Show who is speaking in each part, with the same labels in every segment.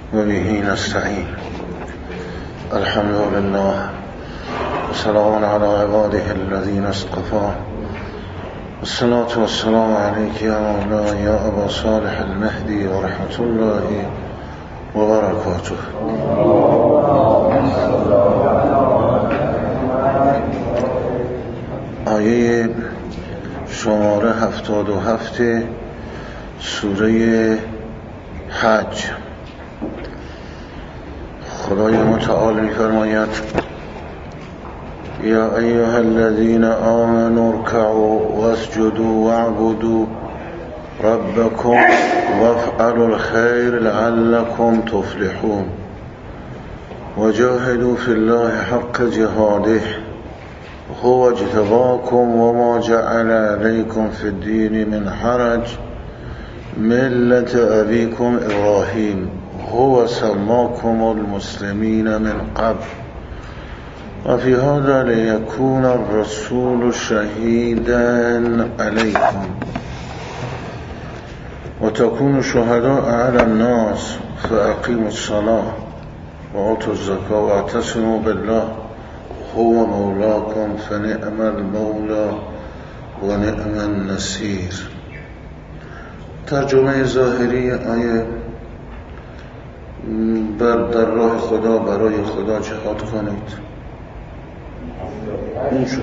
Speaker 1: وبه نستعين. الحمد لله وسلام على عباده الذين اصطفى. الصلاة والسلام عليك يا مولاي يا أبا صالح المهدي ورحمة الله وبركاته. آیه شماره 77 سوره حج. خدای متعال می‌فرماید یا ایها الذین آمنوا ارکعوا واسجدوا واعبدوا ربکم وافعلوا الخیر لعلکم تفلحون وجاهدوا فی الله حق جهاده هو اجتباكم وما جعل عليكم في الدين من حرج ملة أبيكم إبراهيم هو سماكم المسلمين من قبل وفي هذا ليكون الرسول شهيدا عليكم وتكونوا شهداء على الناس فأقيموا الصلاة وآتوا الزكاة واعتصموا بالله هو مولاكم فنعم المولى و نعم النصير. ترجمه ظاهری آیه در راه خدا برای خدا جهاد کنید. این شد.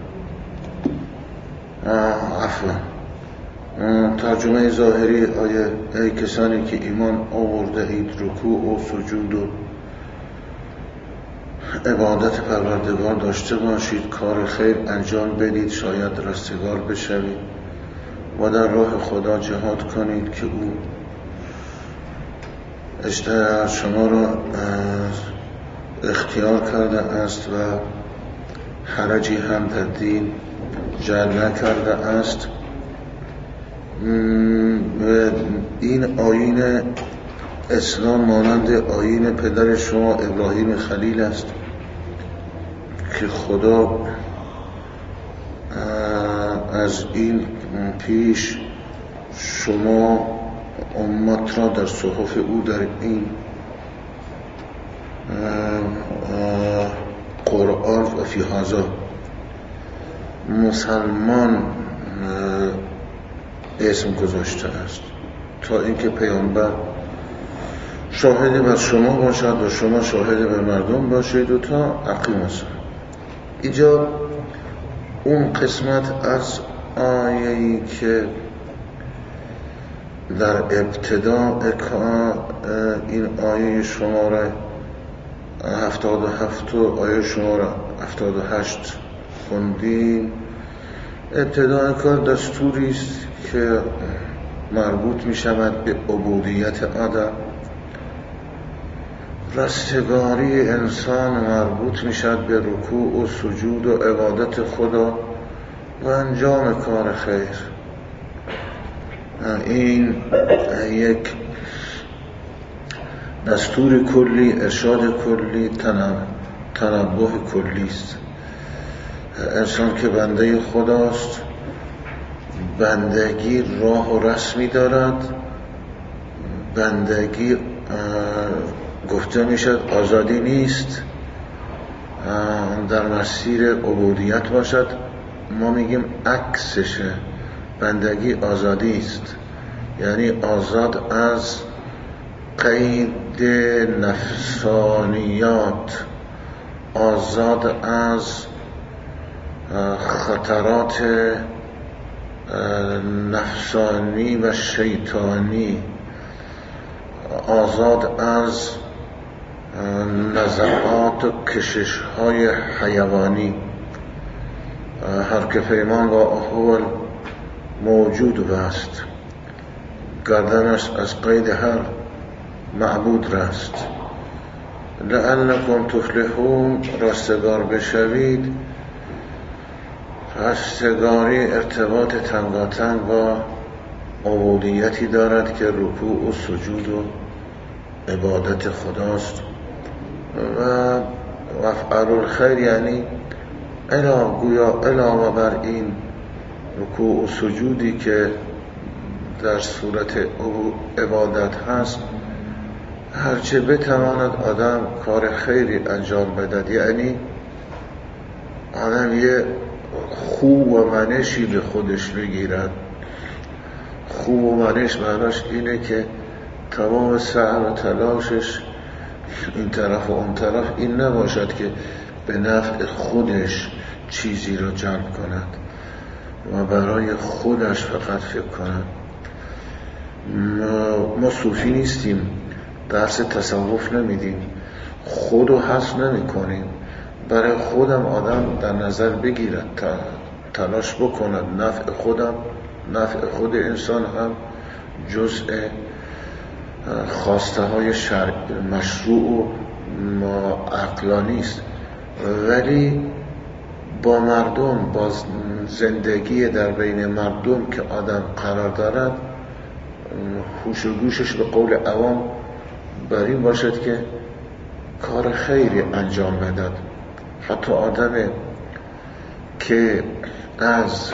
Speaker 1: عفوا. ترجمه ظاهری آیه ای کسانی که ایمان آورده اید رکوع و سجود و عبادت پروردگار داشته باشید، کار خیر انجام بدید شاید رستگار بشوید و در راه خدا جهاد کنید که او شما را اختیار کرده است و حرجی هم در دین جعل نکرده است. این آیین اسلام مانند آیین پدر شما ابراهیم خلیل است که خدا از این پیش شما امت را در صحف او در این قرآن و فی هذا مسلمان اسم گذاشته است تا اینکه پیامبر شاهد بر شما باشد و شما شاهد بر مردم باشید و تا اقیم است. اینجا اون قسمت از آیه‌ای که در ابتدا این آیه شماره 77 و آیه شماره 78 خوندیم، ابتدای کار دستوری است که مربوط می شود به عبودیت آدم. رستگاری انسان مربوط می شود به رکوع و سجود و عبادت خدا و انجام کار خیر. این یک دستور کلی، ارشاد کلی، تنبه کلی است. انسان که بنده خداست، بندگی راه و رسمی دارد. بندگی گفته میشد آزادی نیست، در مسیر عبودیت باشد. ما میگیم عکسشه، بندگی آزادی است، یعنی آزاد از قید نفسانیات، آزاد از خطرات نفسانی و شیطانی، آزاد از نزعات و کشش‌های حیوانی. هر که پیمان با احوال موجود است، گردنش از قید هر معبود رست. لعلکم تفلحون، رستگار بشوید. رستگاری ارتباط تنگاتنگ با عبودیتی دارد که رکوع و سجود و عبادت خداست. و افعال الخیر یعنی علاوه بر این رکوع و سجودی که در صورت عبادت هست، هرچه بتواند آدم کار خیری انجام بدهد، یعنی آدم یه خوب و منشی به خودش بگیرد. خوب و منش معناش اینه که تمام سعی و تلاشش این طرف و اون طرف این نباشد که به نفع خودش چیزی را جلب کند و برای خودش فقط فکر کند. ما صوفی نیستیم، درس تصوف نمیدیم، خودو حذف نمی کنیم. برای خودم آدم در نظر بگیرد، تلاش بکند نفع خودم، نفع خود انسان هم جزء خواسته های مشروع و عقلانی است، ولی با مردم، با زندگی در بین مردم که آدم قرار دارد، هوش و گوشش به قول عوام بر این باشد که کار خیری انجام بدهد. حتی آدم که از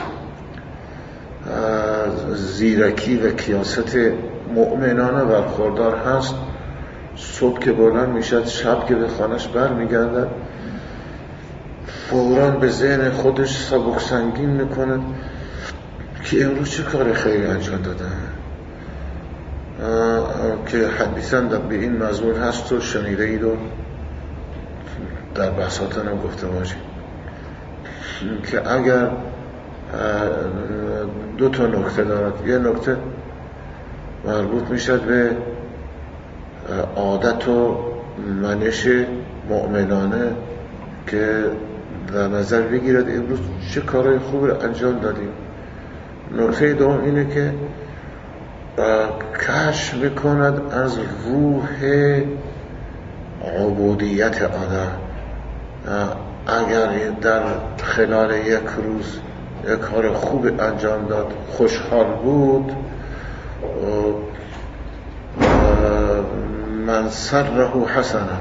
Speaker 1: زیرکی و کیاست مؤمنانه برخوردار هست، صبح که بلند میشد، شب که به خانهش بر میگردد، فوراً به ذهن خودش سبک سنگین میکند که امروز چه کار خیلی انجام دادم، که حدیثاً به این مضمون هست و شنیده اید و در بحثاتون هم گفته باشید که اگر دو تا نکته دارد. یه نکته مربوط میشد به عادت و منش مؤمنانه که در نظر بگیرد امروز چه کارهای خوب رو انجام دادیم. نکته دوم اینه که کشف میکند از روح عبودیت آدم. اگر در خلال یک روز یک کار خوب انجام داد، خوشحال بود، من سره حسنت،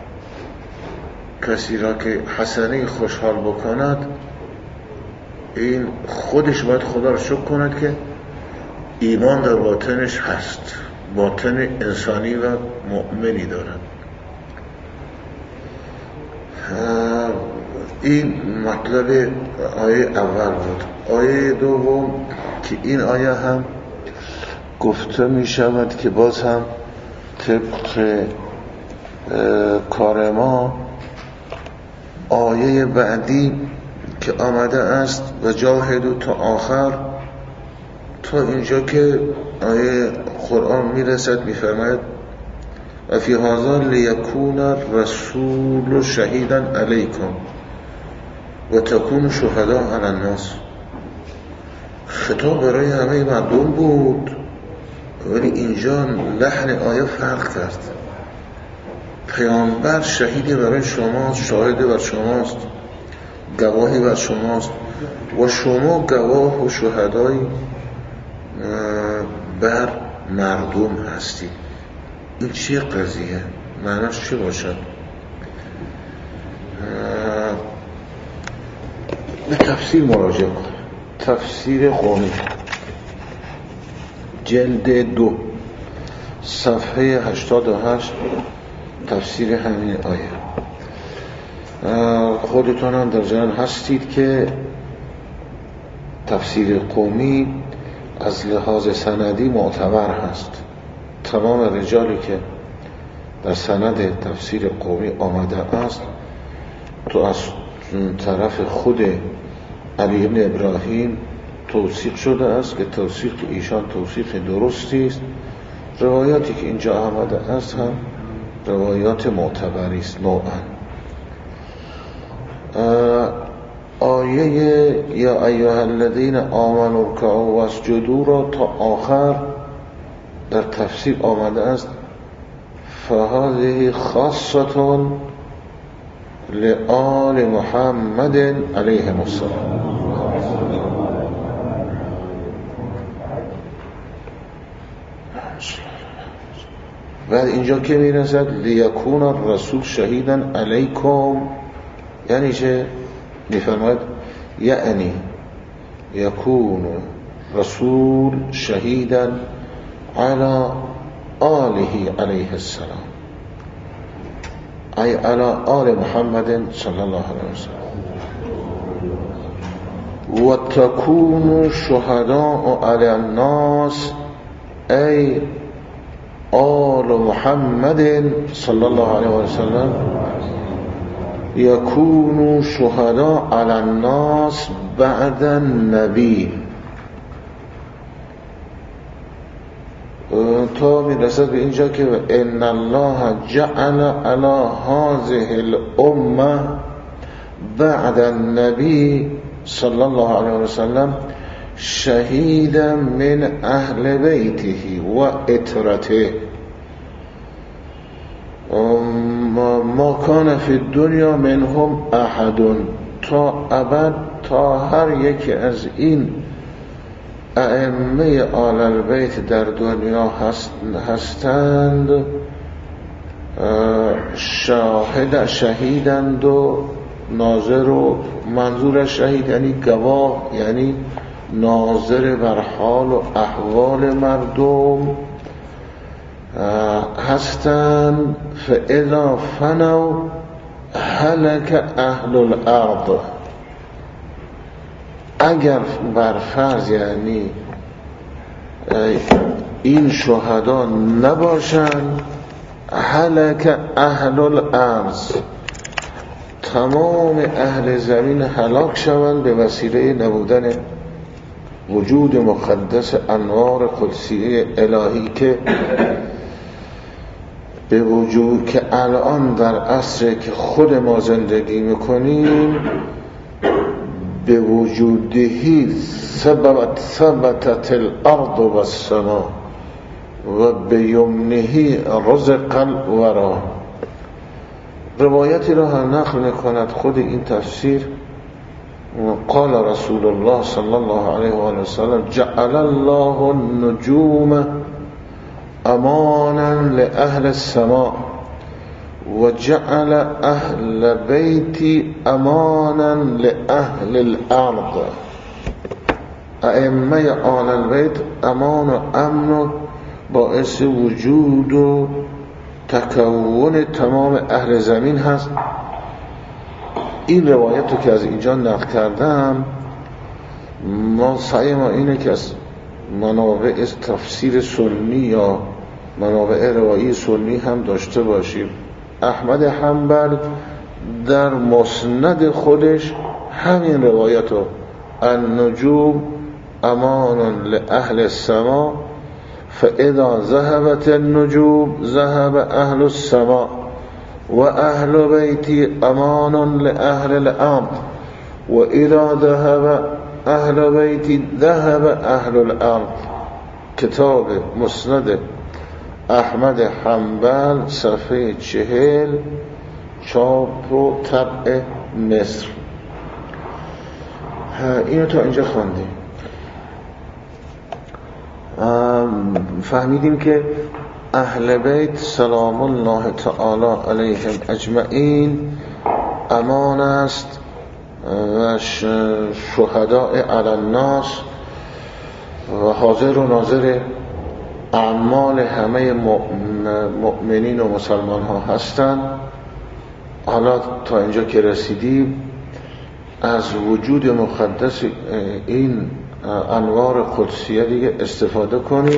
Speaker 1: کسی را که حسنی خوشحال بکند، این خودش باید خدا را شکر کند که ایمان در باطنش هست، باطن انسانی و مؤمنی دارد. این مطلب آیه اول بود. آیه دوم که این آیه هم گفته می شود که باز هم طبق کار ما آیه بعدی که آمده است و جاهدوا تا آخر، تا اینجا که آیه قرآن میرسد میفرماید و فی هذا لیکون الرسول شهیدا علیکم و تکونوا شهداء علی الناس. خطاب برای همه مردم بود، ولی اینجا لحن آیه فرق کرد. پیامبر شهیدی برای شماست، شاهدی بر شماست، گواهی بر شماست و شما گواه و شهدایی بر مردم هستی. این چیه قضیه؟ معناش چی باشد؟ به تفسیر مراجعه کن. تفسیر قومی جلد 2 صفحه 88 تفسیر همین آیه. خودتون هم در جریان هستید که تفسیر قومی از لحاظ سندی معتبر هست. تمام رجالی که در سند تفسیر قومی آمده است تو از طرف خود علی ابن ابراهیم توثیق شده است که توثیق ایشان توثیق درستی است. روایاتی که اینجا آمده است هم روایات معتبری است نوعا. آیه یا ایها الذین آمنوا ارکعوا واسجدوا را تا آخر در تفسیر آمده است فهذه خاصة لآل محمد علیهم السلام. بعد اینجا که میرسد لیکون الرسول شهیدا علیکم، یعنی چه؟ میفرماید یعنی یکون رسول شهیدا علی آله علیه السلام ای علی آل محمد صلی الله علیه وسلم و تکونوا شهداء علی الناس ای آل محمد صلی الله علیه وسلم یکونوا شهداء علی الناس بعد النبی تا میرسد به اینجا که ان الله جعل علی هذه الامه بعد النبی صلی الله علیه وسلم شهیدا من اهل بیته و اطرته ما کان فی الدنیا منهم احد تا ابد تا هر یکی از این ائمه آل البیت در دنیا هستند شهیدند و ناظر و منظور شهید یعنی گواه یعنی ناظر بر حال و احوال مردم هستند فاذا فنوا هلك اهل الارض اگر بر فرض یعنی این شهدا نباشند هلك اهل الارض تمام اهل زمین هلاک شوند به وسیله نبودن وجود مقدس انوار قدسی الهی که به وجود که الان در عصر که خود ما زندگی میکنیم به وجودهی ثبتت الارض و السما و به یمنهی رزق الورا. روایتی را نقل میکند خود این تفسیر قال رسول الله صلی الله علیه و آله وسلم جعل الله النجوم امانا لأهل السماء و جعل اهل بیتی امانا لأهل الارض. ائمه آل البیت امان و امن و باعث وجود و تکون تمام اهل زمین هست. این روایت رو که از اینجا نقل کردم ما سعی ما اینه که از منابع تفسیر سنی یا منابع روایی سنی هم داشته باشیم. احمد حنبل در مسند خودش همین روایت رو النجوم امان لأهل السماء فاذا ذهبت النجوم ذهب اهل السماء و اهل بیتی امان لأهل الارض و اذا ذهب اهل بیتی ذهب اهل الارض. کتاب مسند احمد حنبل صفحه 40 چاپ و طبع مصر. اینو تا اینجا خواندیم. فهمیدیم که اهل بیت سلام الله تعالی علیهم اجمعین امان است و شهداء علی الناس و حاضر و ناظر اعمال همه مؤمنین و مسلمان ها هستند. حالا تا اینجا که رسیدیم از وجود مقدس این انوار قدسیه دیگه استفاده کنیم.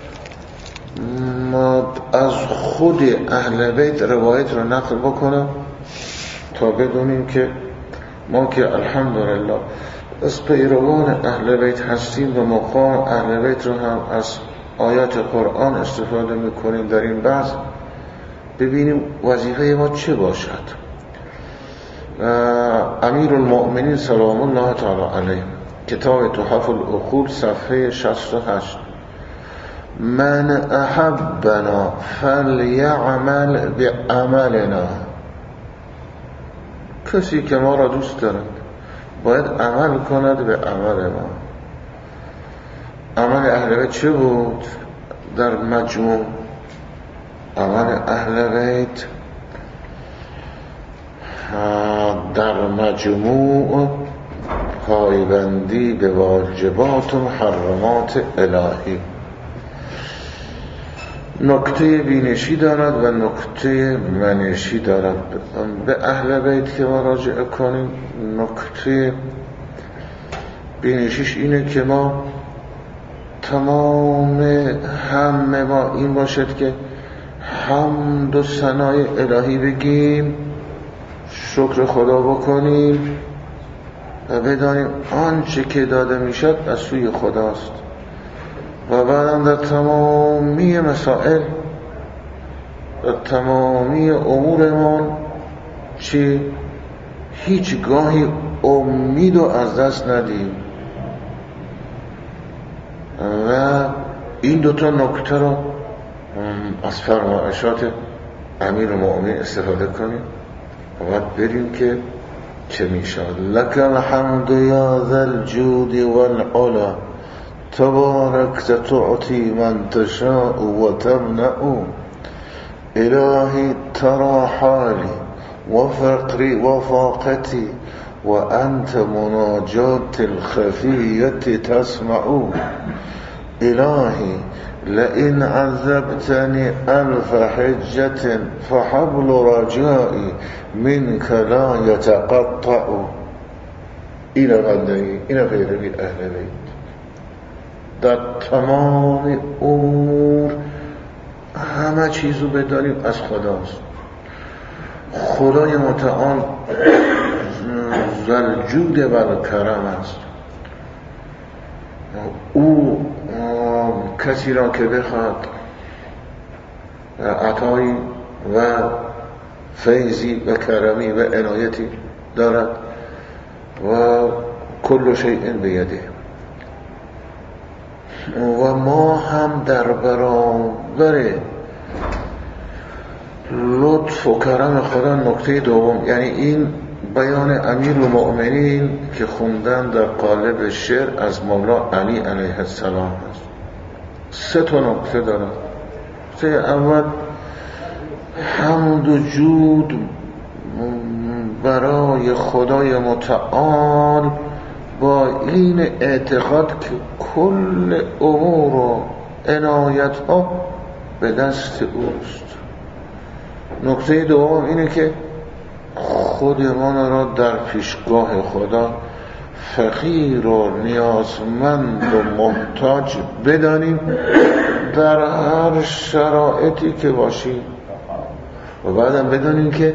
Speaker 1: ما از خود اهل بیت روایت رو نقل بکنم تا بدونیم که ما که الحمدلله از پیروان اهل بیت هستیم و مقام اهل بیت رو هم از آیات قرآن استفاده میکنیم در این بحث، ببینیم وظیفه ما چه باشد. امیر المؤمنین سلام الله تعالی علیه کتاب تحف العقول صفحه 68 من احبنا فلیعمل بعملنا. کسی که ما را دوست دارد باید عمل کند به عمل ما. عمل اهل بیت چه بود؟ در مجموع عمل اهل بیت در مجموع پایبندی به واجبات و محرمات الهی. نکته بینشی دارد و نکته منشی دارد. به اهل بیت که مراجعه کنیم، نکته بینشیش اینه که ما تمام همه ما این باشد که حمد و ثنای الهی بگیم، شکر خدا بکنیم و بدانیم آنچه که داده میشد از سوی خداست. و بعدم در تمامی مسائل و تمامی امورمون هیچ گاهی امید رو از دست ندیم و این دوتا نکته رو از فرمایشات امیرالمؤمنین استفاده کنیم و بعد بریم که چه میشود. لک الحمد یا ذا الجود والعلا تبارکت تعطی من تشاء و تمنع الهی ترى حالی و فقری و فاقتی و انت مناجات الخفیت تسمع الهی لئن عذبتنی الف حجة فحبل رجائي منك لا يتقطع. این قدری، این پیروی اهل بیت در تمام امور همه چیزو بدانیم از خداست. خدای متعال ذوالجود و کرم است. او کسی را که بخواد عطایی و فیضی و کرمی و عنایتی دارد و کل شیء بیده. و ما هم در برابر لطف و کرم خدا نکته دوم، یعنی این بیان امیرالمؤمنین که خوندن در قالب شعر از مولا علی علیه السلام هست. سه تا نکته دارد. نکته اول حمد و جود برای خدای متعال با این اعتقاد که کل امور و عنایت ها به دست اوست. نکته دوم اینه که خودمان را در پیشگاه خدا فقیر و نیازمند و محتاج بدانیم در هر شرایطی که باشیم و بعدم بدانیم که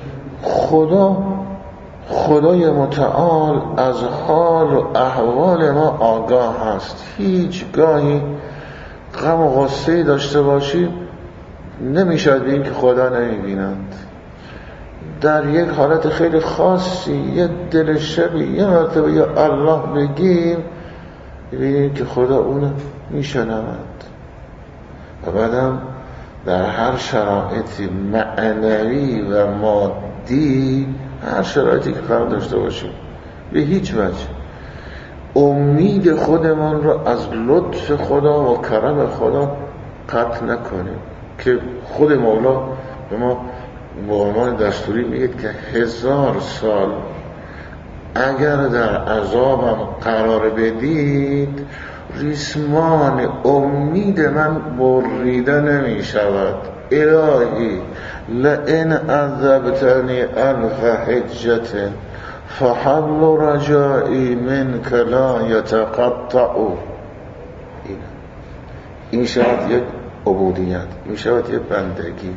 Speaker 1: خدای متعال از حال و احوال ما آگاه هست. هیچ گاهی غم و غصه داشته باشیم نمیشد بگیم که خدا نمیبینند. در یک حالت خیلی خاصی یه دل شبی یه مرتبه یا الله بگیم ببینیم که خدا اونو میشنود. و بعدم در هر شرایطی معنوی و مادی، هر شرایطی که قرار داشته باشیم، به هیچ وجه امید خودمان را از لطف خدا و کرم خدا قطع نکنیم که خود مولا به ما عنوان دستوری میگه که 1000 سال اگر در عذابم قرار بدید ریسمان امید من بریده نمی شود. الهی لئن عذبتنی الف حجة فحبل رجائی منک لا یتقطع. این شود یک عبودیت، این شود یک بندگی.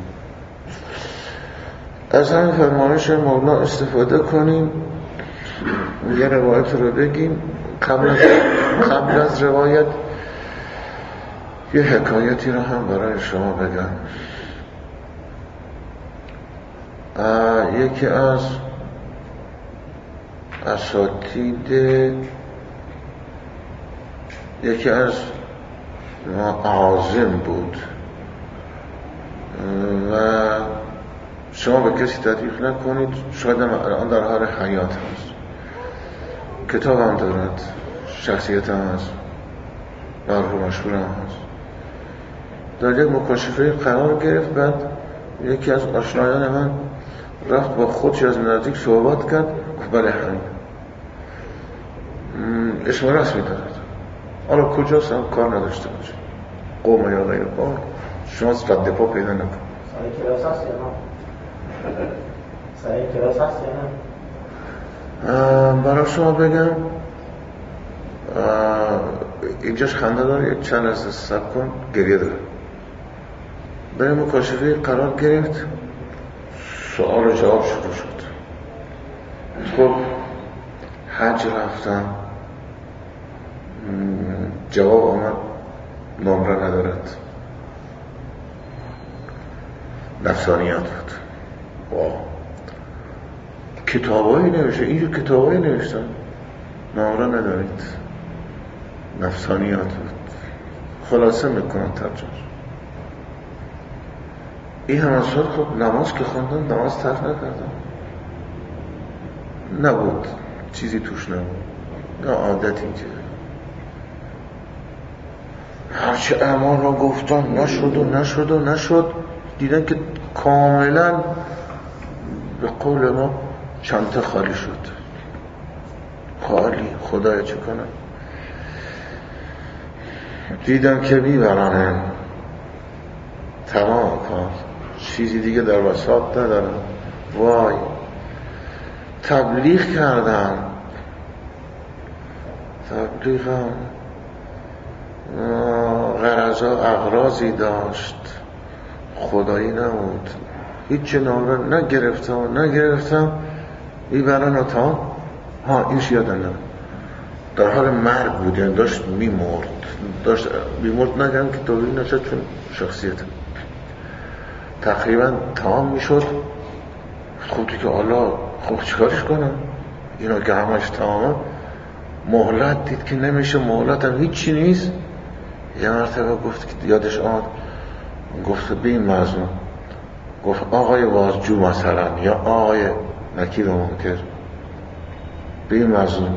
Speaker 1: از همین فرمایش مولا استفاده کنیم. یه روایت رو بگیم. قبل از روایت یه حکایتی رو هم برای شما بگم. یکی از اساتید یکی از عازم بود و شما به کسی تعریف نکنید، شاید الان در حال حیات هست، کتاب هم دارد، شخصیت هم هست، معروف و مشهور هم هست. در یک مکاشفه قرار گرفت. بعد یکی از آشنایان من رفت با خودش از نزدیک صحبت کرد، گفت بله همین اسم رسمی دارد. حالا کجاست هم کار نداشته باشه، قوم یا غیر قوم شما رد پا پیدا نکن.
Speaker 2: سایه کلاس هست یا نه؟ سایه کلاس هست یا نه؟
Speaker 1: برای شما بگم اینجاش خنده داره، یک چند لحظه صبر کن، گریه داره. برای مکاشفه قرار گرفت، سوال و جواب شروع شد. خب حج رفتم، جواب آمد نمره ندارد، نفسانیت بود. کتابایی نوشته، اینجور کتابایی نوشتن نمره ندارید، نفسانیت بود. خلاصه میکنن ترجمه. این همه سال خب نماز که خوندن، نماز ترک نکردم، نبود چیزی توش نبود، نه عادتی که هرچه اعمال را گفتن نشد، دیدن که کاملا به قول ما چنته خالی شد. خالی، خدایا چه کنم. دیدم که میبرنن تمام کار، چیزی دیگه در وسط ندارم. وای، تبلیغ کردم، تبلیغم غرضا اغراضی داشت، خدایی نبود. هیچ نمره نگرفتم. این برای تا اینش یادم نمید، در حال مرگ بود، یعنی داشت میمرد نگم که طوری نشد چون شخصیت تقریبا تمام میشد. خودی که حالا خب چیکارش کنم، اینا که همش تمامه. مهلت دید که نمیشه، مهلت هم هیچی نیست. یه مرتبه گفت که یادش آمد، گفت به این مضمون، گفت آقای وازجو مثلا یا آقای نکیر و منکر، به این مضمون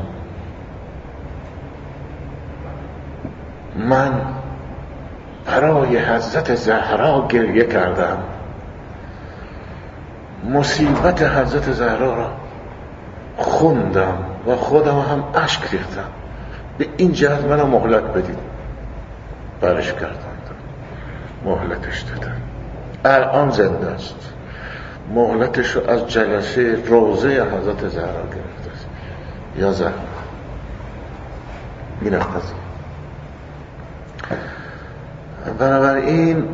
Speaker 1: من برای حضرت زهرا گریه کردم، مصیبت حضرت زهرا را خوندم و خودم هم اشک ریختم، به این جهت منو مهلت بدید. برش کردم، مهلتش دادم. الان زنده است. مهلتش رو از جلسه روضه حضرت زهرا گرفته است. یا زهرا این قضیه. بنابراین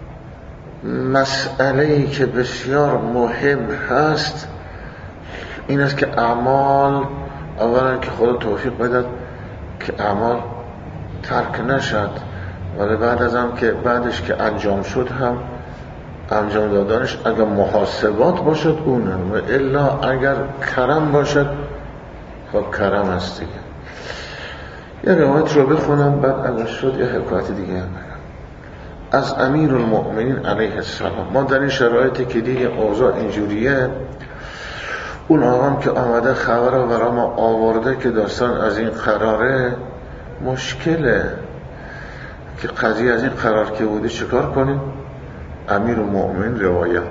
Speaker 1: مسئله‌ای که بسیار مهم هست این است که اعمال، اولا که خدا توفیق بدهد که اعمال ترک نشد، ولی بعدش که انجام شد هم انجام دادنش اگر محاسبات باشد اونه، و الا اگر کرم باشد خب کرم است دیگه. یه روایت رو بخونم، بعد اگر شد یه حکایت دیگه هم بگم. از امیر المؤمنین علیه السلام. ما در این شرایطی که دیگه اوضاع اینجوریه، اون آقام که آمده خبر رو برای ما آورده که داستان از این قراره، مشکله که قضیه از این قرار که بوده چیکار کنیم؟ امیر المؤمنین روایت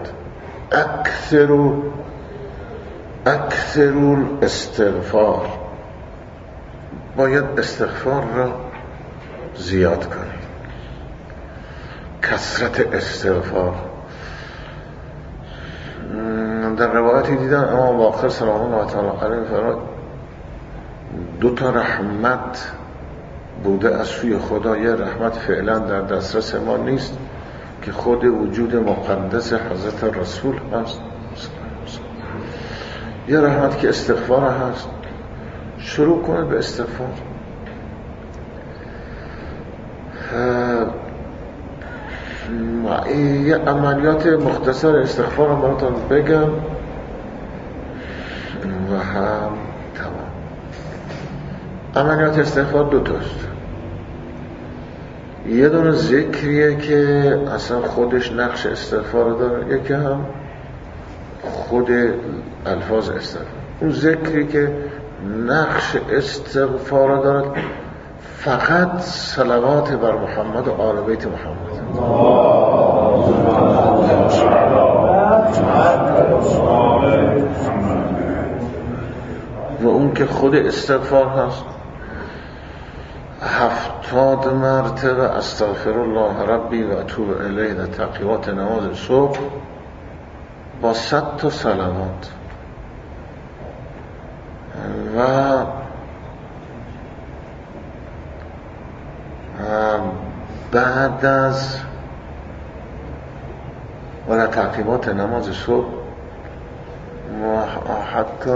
Speaker 1: اکثروا الاستغفار، باید استغفار را زیاد کنیم. کثرت استغفار. در روایتی دیدم امام باقر سلام الله تعالی علیه فرمود 2 رحمت بوده از سوی خدا. یه رحمت فعلا در دسترس ما نیست که خود وجود مقدس حضرت رسول هست، یه رحمت که استغفار هست. شروع کنید به استغفار. یه عملیات مختصر استغفار رو براتون بگم و هم تمام. عملیات استغفار 2 تاست. یه دونه ذکریه که اصلا خودش نقش استغفار داره، یکی هم خود الفاظ استغفار. اون ذکری که نقش استغفار داره فقط صلوات بر محمد و آل بیت محمد و اون که خود استغفار هست 70 مرتبه استغفر الله ربی و اتوب الیه در تقیات نماز صبح با 100 تا صلوات و بعد از و در تقیات نماز صبح و حتی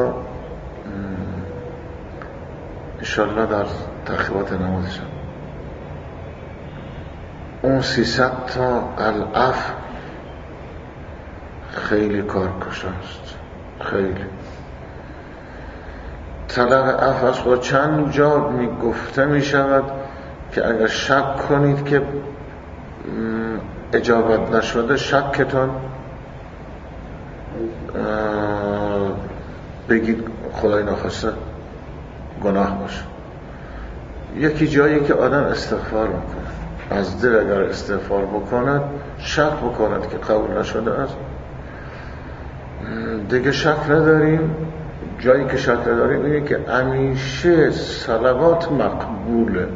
Speaker 1: انشالله در تقیات نماز شب اون 300 تا العفو خیلی کارکش است. خیلی طلب عفو است. و چند جا گفته می شود که اگر شک کنید که اجابت نشده شکتون بگید خدای نخواسته گناه باشه. یکی جایی که آدم استغفار میکنه از دل اگر استغفار بکند شک بکند که قبول نشده است دیگه شک نداریم. جایی که شک نداریم اینه که همیشه صلوات مقبوله.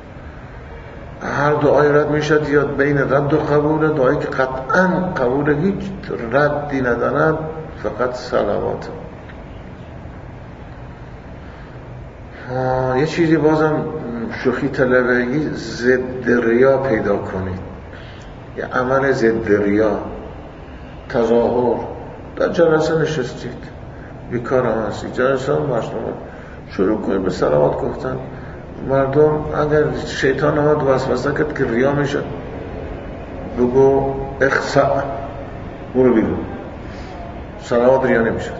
Speaker 1: هر دعای رد میشد یا بین رد و قبوله. دعایی که قطعا قبوله هیچ ردی ندارد فقط صلوات. یه چیزی بازم شوخی طلبگی ضد ریا پیدا کنید. یه عمل ضد ریا تظاهر. در جلسه نشستید بیکار هم هستید جلسه هم مشنومت شروع کنید به صلوات گفتن. مردم اگر شیطان آمد وسوسه کرد که ریا میشه بگو اخسع برو بیرون صلوات ریا نمیشد.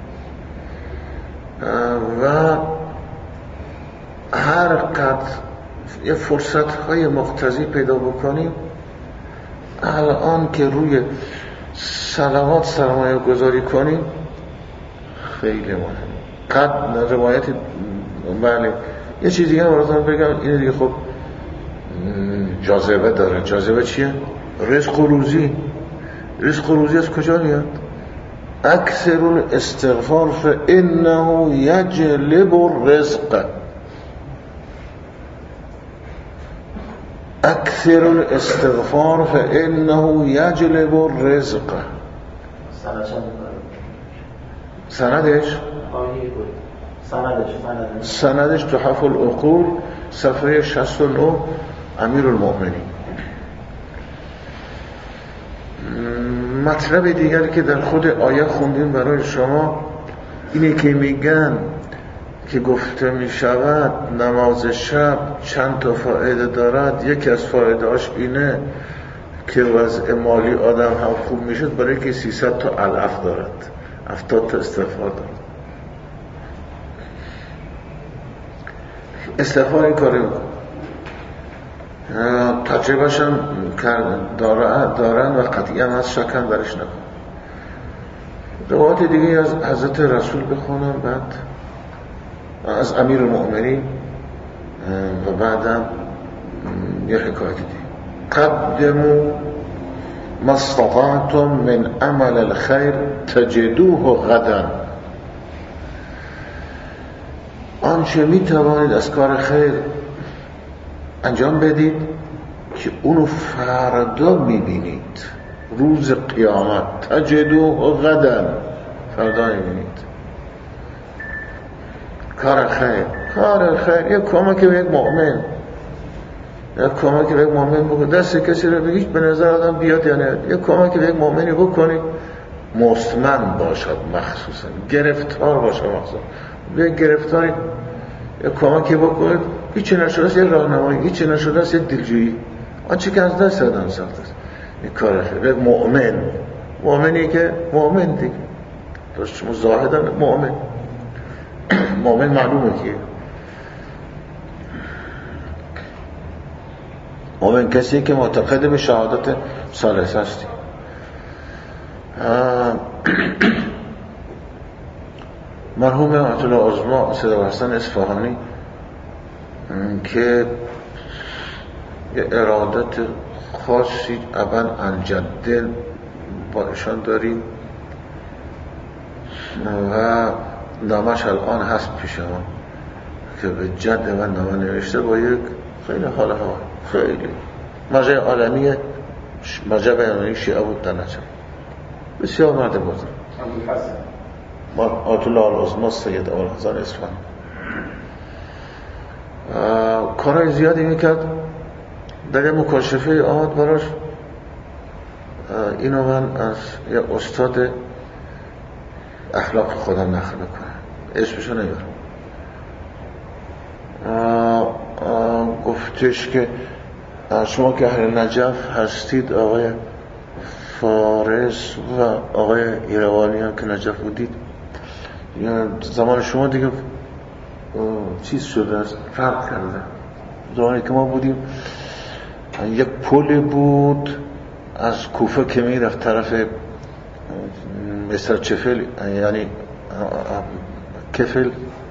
Speaker 1: و هر قدر یه فرصت های مقتضی پیدا بکنیم الان که روی صلوات سرمایه گذاری کنیم خیلی مهم. قد روایتی بله یه چیز دیگه براتون بگم اینه دیگه. خب جاذبه داره. جاذبه چیه؟ رزق و روزی. رزق و روزی از کجا میاد؟ اکثر الاستغفار فانه یجلب الرزق. اکثر الاستغفار فانه یجلب الرزق. سندش تحف العقول صفحه 69 امیرالمؤمنین. مطلب دیگری که در خود آیه خوندیم برای شما اینه که میگن که گفته میشود نماز شب چند تا فایده دارد. یکی از فایده هاش اینه که وضع مالی آدم هم خوب میشد برای که 300 تا العفو دارد 70 تا استغفار دارد. استغفار این کاری تجربهش هم دارن و قطعی هم از شکن برش نکن. روایت دیگه از حضرت رسول بخونم بعد از امیر المؤمنین و بعدم یه حکایت دیگه. قدموا ما استطعتم من عمل الخیر تجدوه غدا. آنچه می توانید از کار خیر انجام بدید که اونو فردا میبینید. روز قیامت تجدوه غدا فردا میبینید. کار خیر یک کمک به یک مؤمن بکنید. دست کسی رو بگیش به نظر آدم بیاد یا نه. یک کمک به یک مؤمنی بکنید مستمند باشد مخصوصا گرفتار باشد مخصوصا به گرفتاری یک کمکی بکنید. هیچی نشده است یک راهنمایی هیچی نشده است یک دلجویی آنچه که از دست آدم سخت است. این کار خیر. یک مؤمنی که مؤمن دیگه داشت مزاهدن مؤمن معلومه که مؤمن کسی که معتقد به شهادت ثالثه است. مرحوم آیت الله عظما صدق حسن اصفهانی که یه ارادت خاصی ابن الجده با ایشان داریم و نامش الان هست پیش ما که به جد من نامه نوشته با یک خیلی حال هوا، خیلی مرجع عالمی مرجع بیانیه شیعه بود در نجف، بسیار مرد بزرگ. آیت الله العظمی سید ابوالحسن اصفهانی کارهای زیادی میکرد. در مکاشفه آمد براش اینو من از یک استاد اخلاق خدا نقل میکنم، اسمشو نمیبرم. گفتش که شما که اهل نجف هستید، آقای فارس و آقای ایروانی هم که نجف بودید، زمان شما دیگه چیز شده است، فرق کرده. زمانی که ما بودیم یک پل بود از کوفه که میرفت طرف مصر چفل، یعنی کفل،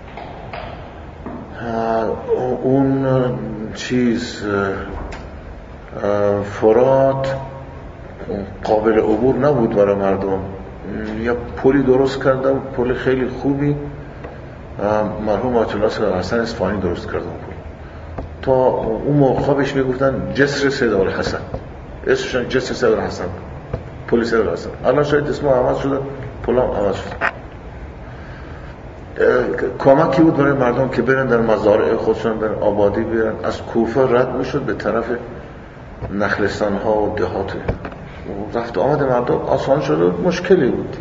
Speaker 1: اون چیز فرات قابل عبور نبود برای مردم. یا پلی درست کردم، پل خیلی خوبی، مرحوم آیت الله حسن اصفهانی درست کردم پل. تا اون موقع بهش میگفتن جسر سید ابوالحسن، اسمشون جسر سید ابوالحسن، پل سید ابوالحسن. الان شاید اسمه عوض شده، پل هم عوض شده. کمکی بود برای مردم که برن در مزارع خودشون، برن آبادی برن. از کوفه رد میشد به طرف نخلستان ها و دهات، رفت آمد مردم آسان شده. مشکلی بود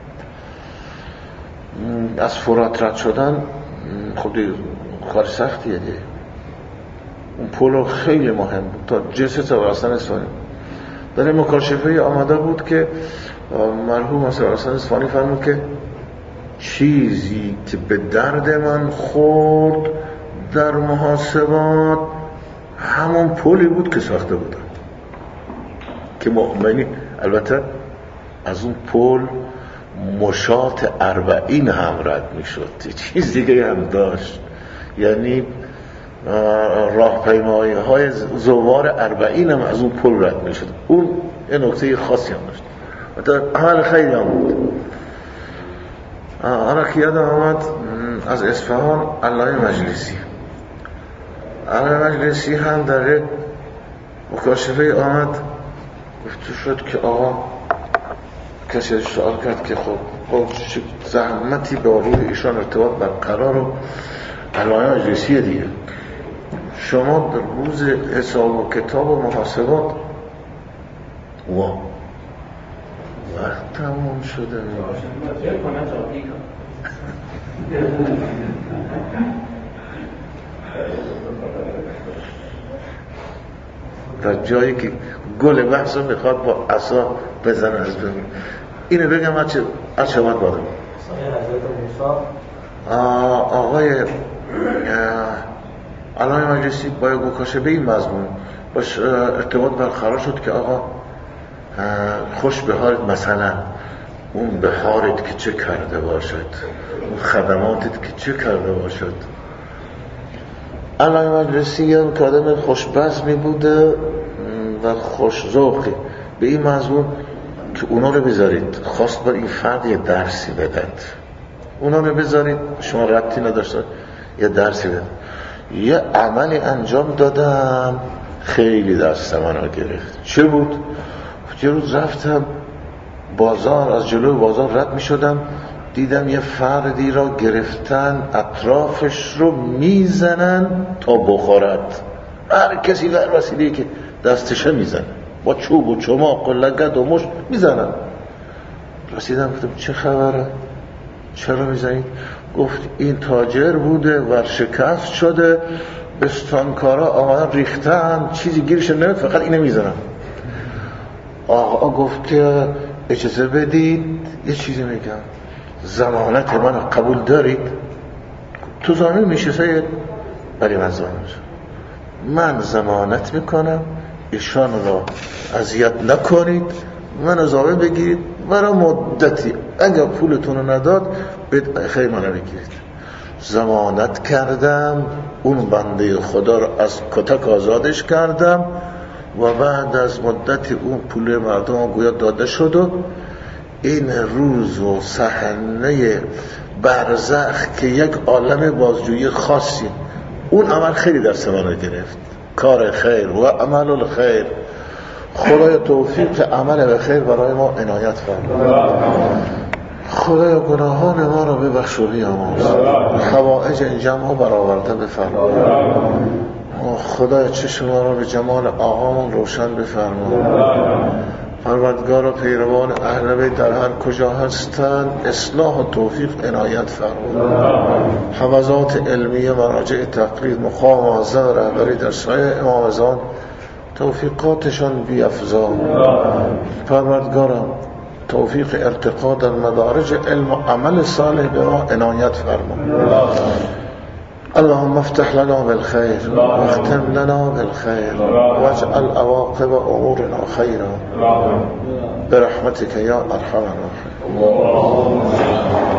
Speaker 1: از فرات رد شدن، خب کار سختیه دیگه. اون پل خیلی مهم بود تا جسد ابوالحسن اصفهانی. در مکاشفه آمده بود که مرحوم ابوالحسن اصفهانی فرمود که چیزی که به درد من خورد در محاسبات همون پلی بود که ساخته بودم، که مؤمنی البته از اون پل مشاط 40 هم رد می شد، چیز دیگه هم داشت. یعنی راهپیمایی های زوار 40 هم از اون پل رد می شد. اون یه نکته خاصی هم داشت، البته عمل خیلی هم بود. آنها که یادم آمد از اصفهان علامه مجلسی هم در مکاشفه آمد، گفته شد که آقا کسی سوال کرد که خب زحمتی به روح ایشان ارتباط برقرار و علامه مجلسی دیگه، شما در روز حساب و کتاب و محاسبات وقت تمام شده در جایی که گل بحث رو میخواد با عصا بزنه از بمین. اینو بگم هرچه باید بادم آقای علامه مجلسی با یک مکاشفه این مضمون باش ارتباط برقرار شد که آقا خوش بهارت، مثلا اون بهارت که چه کرده باشد، اون خدماتت که چه کرده باشد. علامه مجلسی هم که آدم خوشبزمی بوده و خوش‌ذوقی، به این مضمون که اونا رو بذارید، خواست بر این فرد یه درسی بدد، اونا رو بذارید، شما ربطی نداشتن یه درسی بدد. یه عملی انجام دادم خیلی دست من رو گرفت. چه بود؟ یه روز رفتم بازار، از جلوی بازار رد می شدم، دیدم یه فردی را گرفتن اطرافش رو میزنن تا بخورد. هر کسی در وسیله‌ای که دستشه میزنه، با چوب و چماق و لگد و مشت میزنن. رسیدم گفتم چه خبره؟ چرا میزنید؟ گفت این تاجر بوده، ورشکست شده، بستانکارا آمدن ریختن، چیزی گیرش نمیاد، فقط اینو میزنن. آقا گفت که اجازه بدید یه چیزی میگم، ضمانت من قبول دارید؟ تو زمین میشه سید؟ بلی من من ضمانت میکنم ایشان را اذیت نکنید، من ضامن بگیرید برای مدتی، اگر پولتون رو نداد خیر من رو بگیرید. ضمانت کردم، اون بنده خدا رو از کتک آزادش کردم و بعد از مدتی اون پول مردم گویا داده شد و این روز و صحنه برزخ که یک عالم بازجویی خاصی، اون عمل خیلی در من رو گرفت. کار خیر و عمل الخیر. خدای توفیق عمل به خیر برای ما عنایت فرما. خدای گناهان ما را ببخش و بیامرز. حوائج این جمع برآورده بفرما. خدای چشم ما را به جمال آقامون روشن بفرما. پروردگار و پیروان اهل بیت در هر کجا هستند اصلاح و توفیق عنایت فرما. حوزات علمی مراجع تقلید مقام معظم رهبری در سایه امام زمان توفیقاتشان بیفزا. پروردگارم توفیق ارتقا در مدارج علم و عمل صالح به ما عنایت فرما. اللهم افتح لنا بالخير واختم لنا بالخير واجعل عواقب امورنا خيرا برحمتك يا ارحم الراحمين.